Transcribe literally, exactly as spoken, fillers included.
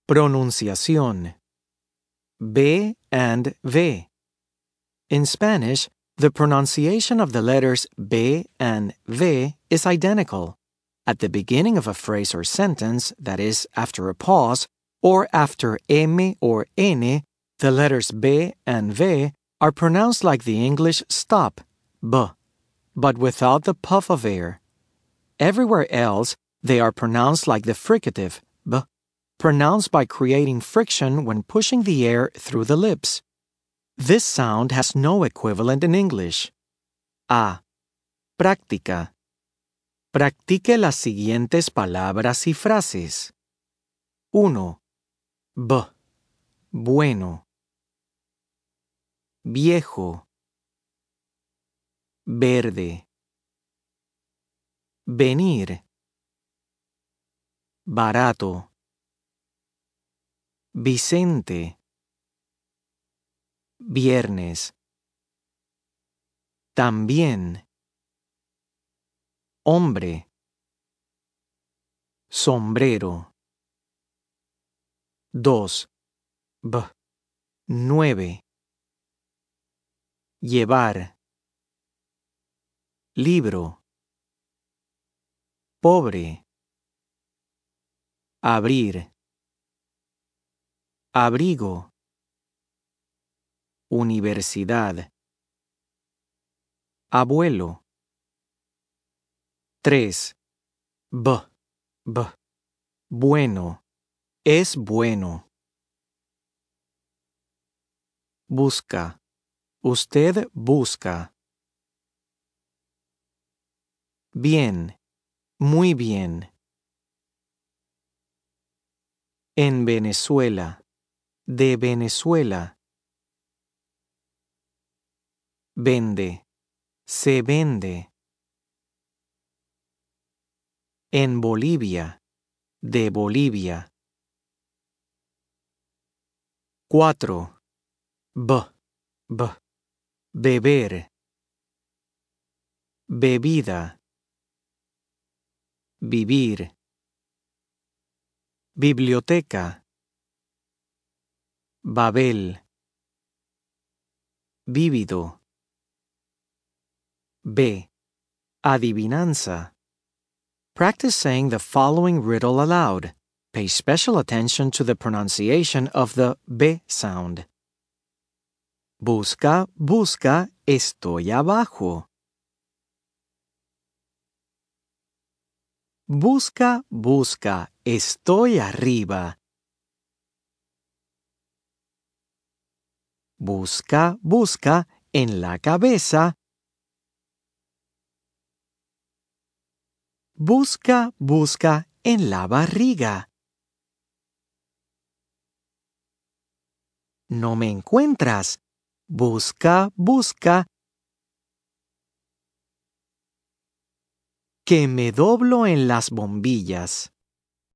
Pronunciación. B and V. In Spanish, the pronunciation of the letters B and V is identical. At the beginning of a phrase or sentence, that is, after a pause, or after M or N, the letters B and V are pronounced like the English stop, B, but without the puff of air. Everywhere else, they are pronounced like the fricative, B, pronounced by creating friction when pushing the air through the lips. This sound has no equivalent in English. A. Práctica. Practique las siguientes palabras y frases. uno. B. Bueno. Viejo. Verde. Venir. Barato. Vicente. Viernes. También. Hombre. Sombrero. dos. B. Nueve. Llevar. Libro. Pobre. Abrir. Abrigo. Universidad. Abuelo. tres. B. B. Bueno. Es bueno. Busca. Usted busca. Bien. Muy bien. En Venezuela. De Venezuela. Vende. Se vende. En Bolivia. De Bolivia. cuatro. B. B. Beber. Bebida. Vivir. Biblioteca. Babel. Vívido. B. Adivinanza. Practice saying the following riddle aloud. Pay special attention to the pronunciation of the B sound. Busca, busca, estoy abajo. Busca, busca, estoy arriba. Busca, busca, en la cabeza. Busca, busca, en la barriga. No me encuentras. Busca, busca. Que me doblo en las bombillas.